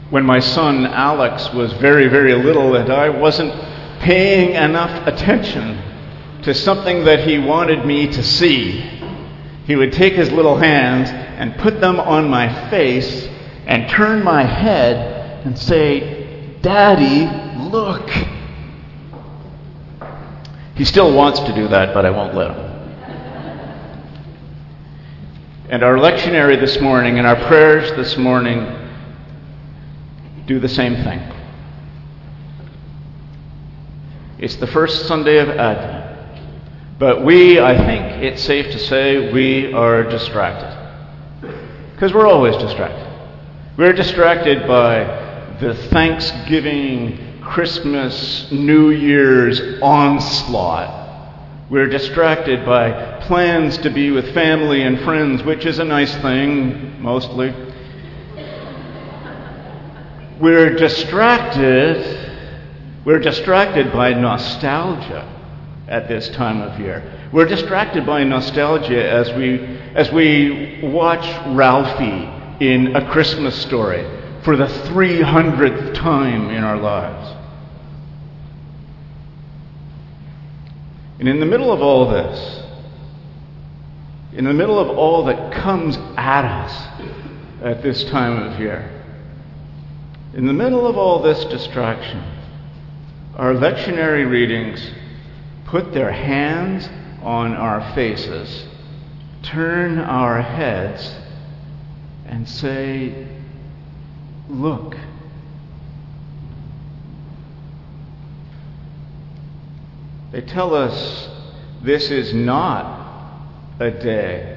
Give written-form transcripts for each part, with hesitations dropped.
when my son Alex was very, very little and I wasn't paying enough attention to something that he wanted me to see, he would take his little hands and put them on my face and turn my head and say, "Daddy, look." He still wants to do that, but I won't let him. And our lectionary this morning and our prayers this morning do the same thing. It's the first Sunday of Advent. But I think it's safe to say, we are distracted. Because we're always distracted. We're distracted by the Thanksgiving, Christmas, New Year's onslaught. We're distracted by plans to be with family and friends, which is a nice thing, mostly. We're distracted by nostalgia at this time of year. We're distracted by nostalgia as we watch Ralphie in A Christmas Story for the 300th time in our lives. And in the middle of all this, in the middle of all that comes at us at this time of year, in the middle of all this distraction, our lectionary readings put their hands on our faces, turn our heads, and say, "Look." They tell us this is not a day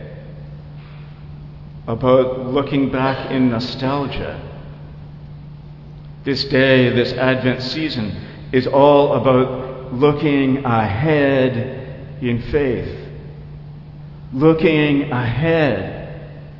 about looking back in nostalgia. This day, this Advent season, is all about looking ahead in faith. Looking ahead.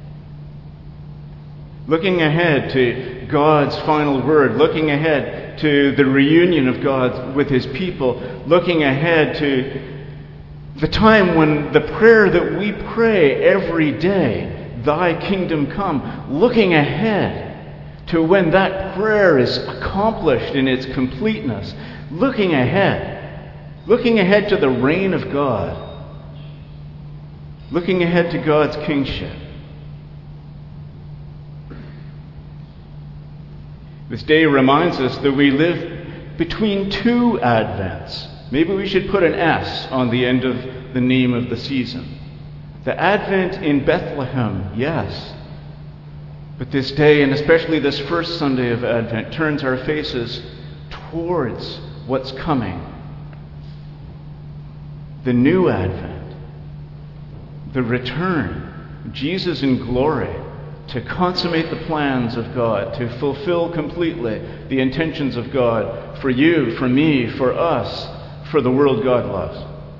Looking ahead to God's final word. Looking ahead to the reunion of God with His people. Looking ahead to the time when the prayer that we pray every day, "Thy kingdom come," looking ahead to when that prayer is accomplished in its completeness. Looking ahead to the reign of God. Looking ahead to God's kingship. This day reminds us that we live between two Advents. Maybe we should put an S on the end of the name of the season. The Advent in Bethlehem, yes. But this day, and especially this first Sunday of Advent, turns our faces towards what's coming. The new Advent. The return. Jesus in glory. To consummate the plans of God, to fulfill completely the intentions of God for you, for me, for us, for the world God loves.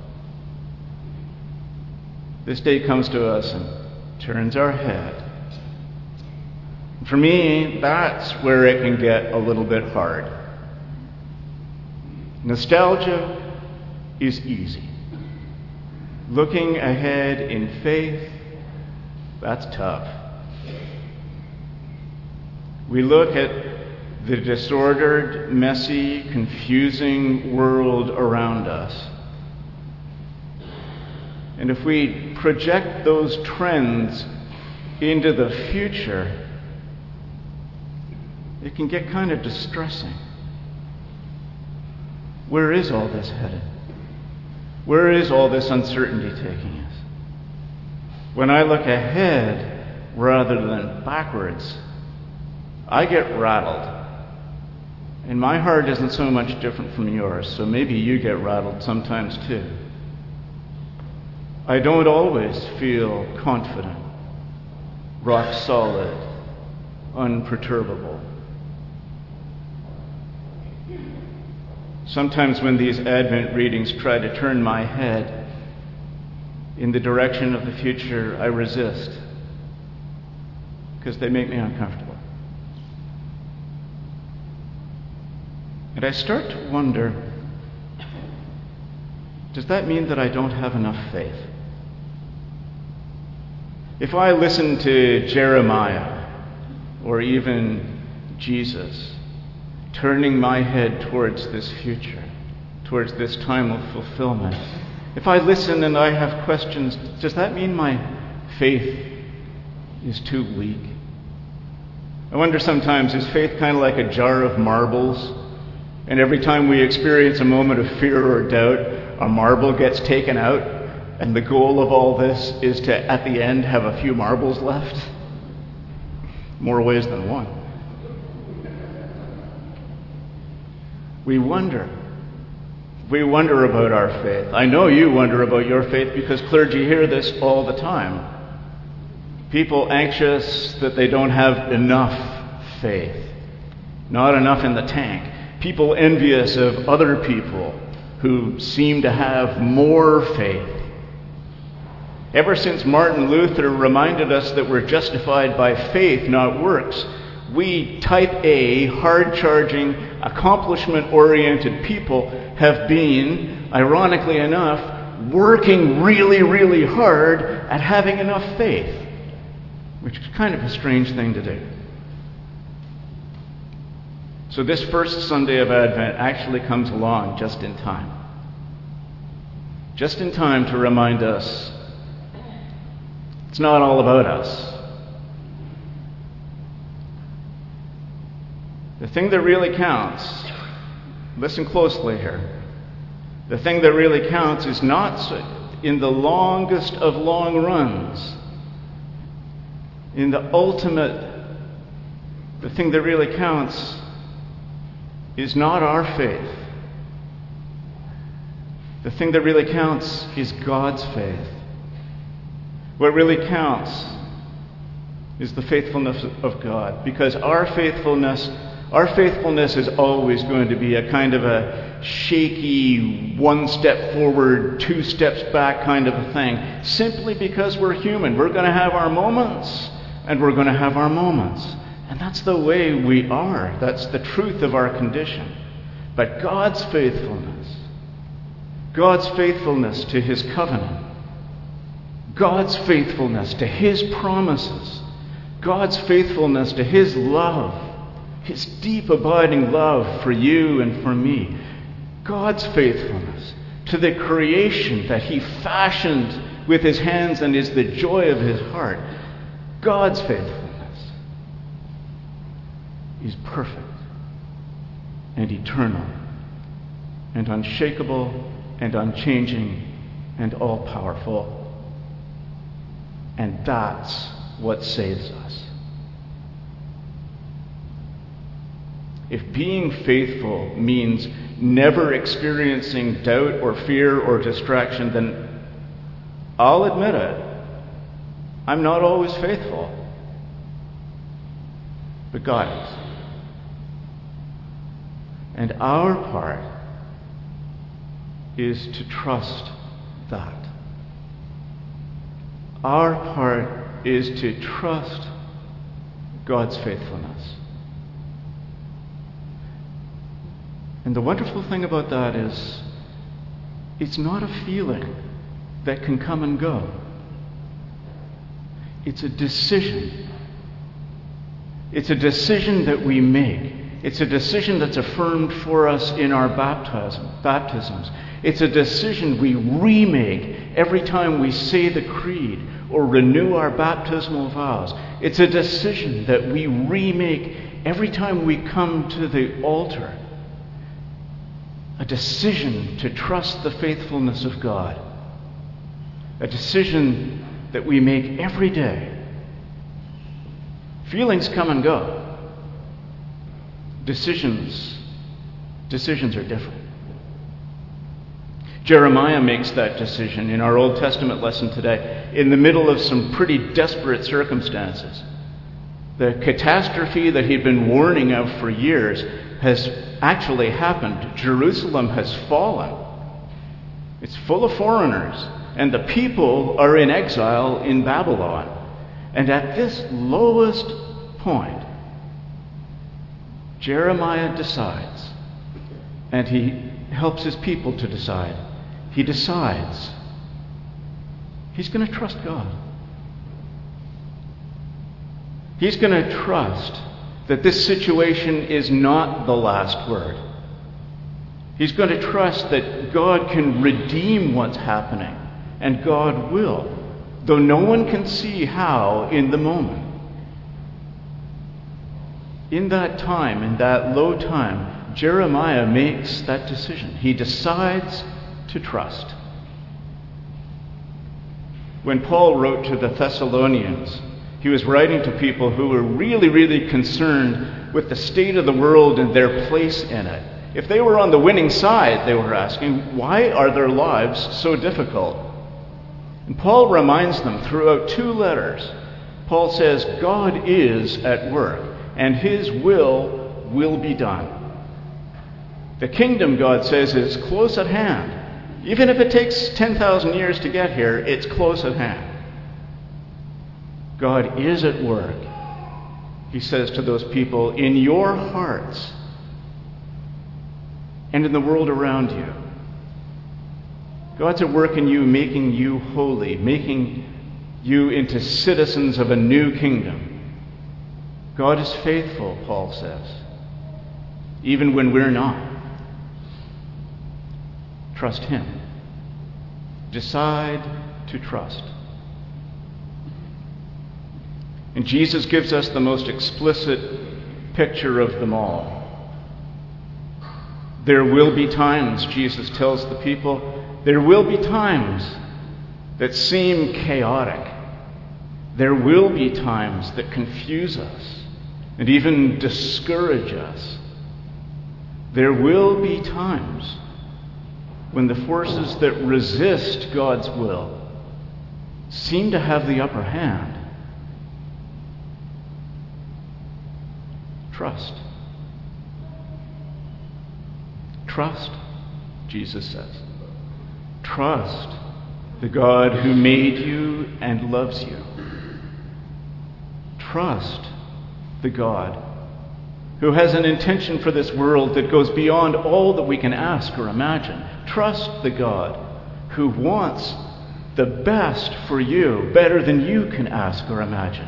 This day comes to us and turns our head. For me, that's where it can get a little bit hard. Nostalgia is easy. Looking ahead in faith, that's tough. We look at the disordered, messy, confusing world around us. And if we project those trends into the future, it can get kind of distressing. Where is all this headed? Where is all this uncertainty taking us? When I look ahead rather than backwards, I get rattled. And my heart isn't so much different from yours, so maybe you get rattled sometimes too. I don't always feel confident, rock solid, unperturbable. Sometimes when these Advent readings try to turn my head in the direction of the future, I resist, because they make me uncomfortable. And I start to wonder, does that mean that I don't have enough faith? If I listen to Jeremiah, or even Jesus, turning my head towards this future, towards this time of fulfillment. If I listen and I have questions, does that mean my faith is too weak? I wonder sometimes, is faith kind of like a jar of marbles? And every time we experience a moment of fear or doubt, a marble gets taken out, and the goal of all this is to, at the end, have a few marbles left? More ways than one. We wonder. We wonder about our faith. I know you wonder about your faith because clergy hear this all the time. People anxious that they don't have enough faith, not enough in the tank. People envious of other people who seem to have more faith. Ever since Martin Luther reminded us that we're justified by faith, not works, we type A, hard-charging, accomplishment-oriented people have been, ironically enough, working really, really hard at having enough faith, which is kind of a strange thing to do. So this first Sunday of Advent actually comes along just in time. Just in time to remind us it's not all about us. The thing that really counts, listen closely here, the thing that really counts is not in the longest of long runs, in the ultimate, the thing that really counts is not our faith. The thing that really counts is God's faith. What really counts is the faithfulness of God, because our faithfulness is always going to be a kind of a shaky, one step forward, two steps back kind of a thing, simply because we're human. We're going to have our moments, and we're going to have our moments. And that's the way we are. That's the truth of our condition. But God's faithfulness to His covenant, God's faithfulness to His promises, God's faithfulness to His love, His deep abiding love for you and for me, God's faithfulness to the creation that He fashioned with His hands and is the joy of His heart, God's faithfulness is perfect and eternal and unshakable and unchanging and all-powerful. And that's what saves us. If being faithful means never experiencing doubt or fear or distraction, then I'll admit it. I'm not always faithful. But God is. And our part is to trust that. Our part is to trust God's faithfulness. And the wonderful thing about that is it's not a feeling that can come and go. It's a decision. It's a decision that we make. It's a decision that's affirmed for us in our baptisms. It's a decision we remake every time we say the creed or renew our baptismal vows. It's a decision that we remake every time we come to the altar. A decision to trust the faithfulness of God. A decision that we make every day. Feelings come and go. Decisions are different. Jeremiah makes that decision in our Old Testament lesson today in the middle of some pretty desperate circumstances. The catastrophe that he'd been warning of for years has actually happened. Jerusalem has fallen. It's full of foreigners, and the people are in exile in Babylon. And at this lowest point, Jeremiah decides, and he helps his people to decide. He decides he's going to trust God. He's going to trust that this situation is not the last word. He's going to trust that God can redeem what's happening, and God will, though no one can see how in the moment. In that time, in that low time, Jeremiah makes that decision. He decides to trust. When Paul wrote to the Thessalonians, he was writing to people who were really, really concerned with the state of the world and their place in it. If they were on the winning side, they were asking, why are their lives so difficult? And Paul reminds them throughout 2 letters. Paul says, God is at work, and his will be done. The kingdom, God says, is close at hand. Even if it takes 10,000 years to get here, it's close at hand. God is at work, he says to those people, in your hearts and in the world around you. God's at work in you, making you holy, making you into citizens of a new kingdom. God is faithful, Paul says, even when we're not. Trust him. Decide to trust. And Jesus gives us the most explicit picture of them all. There will be times, Jesus tells the people, there will be times that seem chaotic. There will be times that confuse us and even discourage us. There will be times when the forces that resist God's will seem to have the upper hand. Trust. Trust, Jesus says. Trust the God who made you and loves you. Trust the God who has an intention for this world that goes beyond all that we can ask or imagine. Trust the God who wants the best for you, better than you can ask or imagine.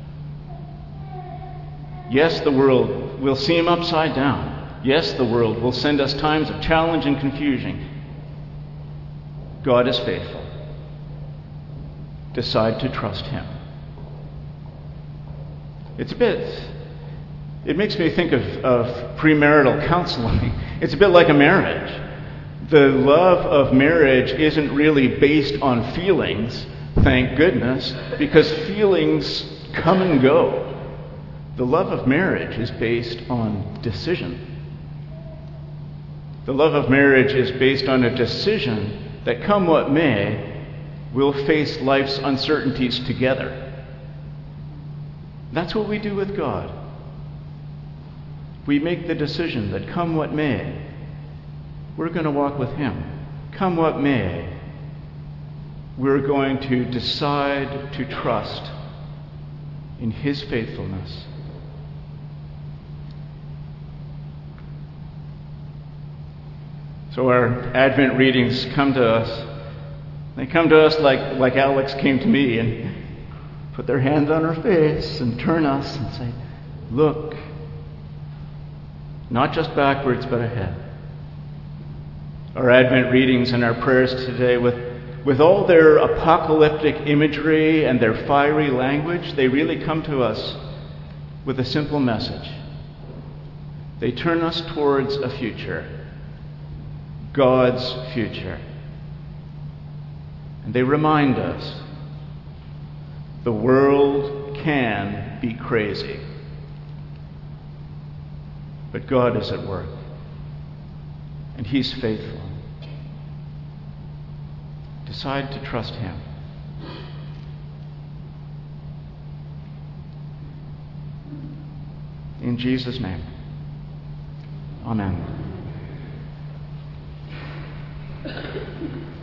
Yes, the world will seem upside down. Yes, the world will send us times of challenge and confusion. God is faithful. Decide to trust him. It makes me think of premarital counseling. It's a bit like a marriage. The love of marriage isn't really based on feelings, thank goodness, because feelings come and go. The love of marriage is based on decision. The love of marriage is based on a decision that, come what may, we'll face life's uncertainties together. That's what we do with God. We make the decision that, come what may, we're going to walk with him. Come what may, we're going to decide to trust in his faithfulness. So our Advent readings come to us. They come to us like Alex came to me and put their hand on her face and turn us and say, look, not just backwards, but ahead. Our Advent readings and our prayers today, with all their apocalyptic imagery and their fiery language, they really come to us with a simple message. They turn us towards a future. God's future. And they remind us the world can be crazy, but God is at work, and he's faithful. Decide to trust him. In Jesus' name, amen.